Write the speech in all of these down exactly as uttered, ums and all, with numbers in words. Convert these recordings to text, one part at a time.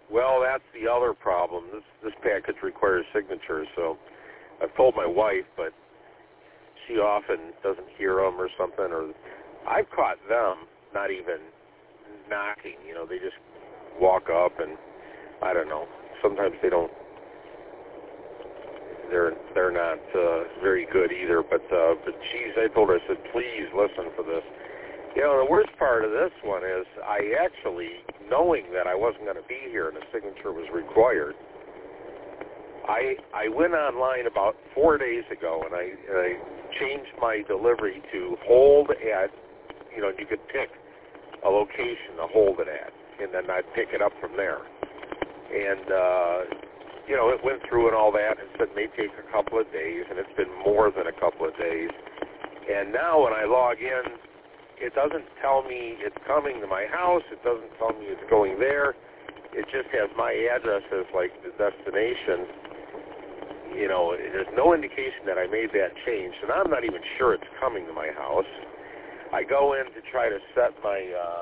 Well, that's the other problem. This this package requires signatures, so I've told my wife, but she often doesn't hear them or something. Or I've caught them not even knocking. You know, they just walk up, and I don't know. Sometimes they don't. They're they're not uh, very good either. But uh, but geez, I told her, I said, please listen for this. You know, the worst part of this one is I actually, knowing that I wasn't going to be here and a signature was required, I I went online about four days ago and I, and I changed my delivery to hold at, you know, you could pick a location to hold it at, and then I'd pick it up from there. And, uh, you know, it went through and all that, and said it may take a couple of days, and it's been more than a couple of days. And now when I log in, it doesn't tell me it's coming to my house. It doesn't tell me it's going there. It just has my address as, like, the destination. You know, there's no indication that I made that change, and I'm not even sure it's coming to my house. I go in to try to set my, uh,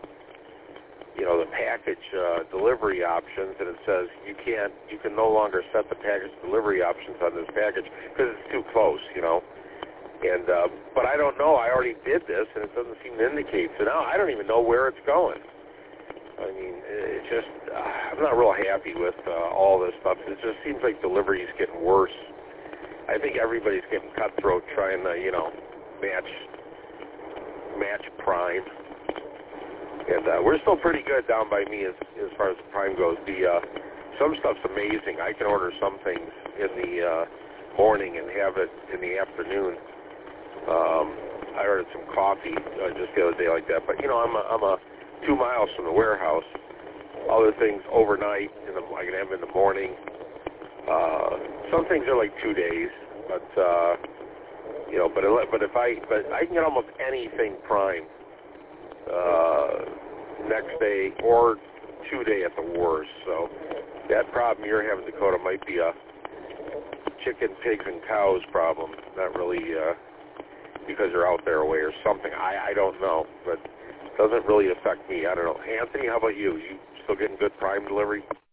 you know, the package uh, delivery options, and it says you can't, you can no longer set the package delivery options on this package because it's too close, you know. And uh, but I don't know. I already did this, and it doesn't seem to indicate. So now I don't even know where it's going. I mean, it just uh, I'm not real happy with uh, all this stuff. It just seems like delivery is getting worse. I think everybody's getting cutthroat trying to, you know, match match Prime. And uh, we're still pretty good down by me as as far as the Prime goes. The uh, some stuff's amazing. I can order some things in the uh, morning and have it in the afternoon. Um, I ordered some coffee uh, just the other day like that, but you know I'm a, I'm a two miles from the warehouse. Other things overnight, in the, I can have them in the morning. Uh, some things are like two days, but uh, you know, but but if I but I can get almost anything Prime uh, next day or two day at the worst. So that problem you're having, Dakota, might be a chicken, pigs, and cows problem. Not really. Uh, because they're out there away or something. I, I don't know, but it doesn't really affect me. I don't know. Anthony, how about you? You still getting good Prime delivery?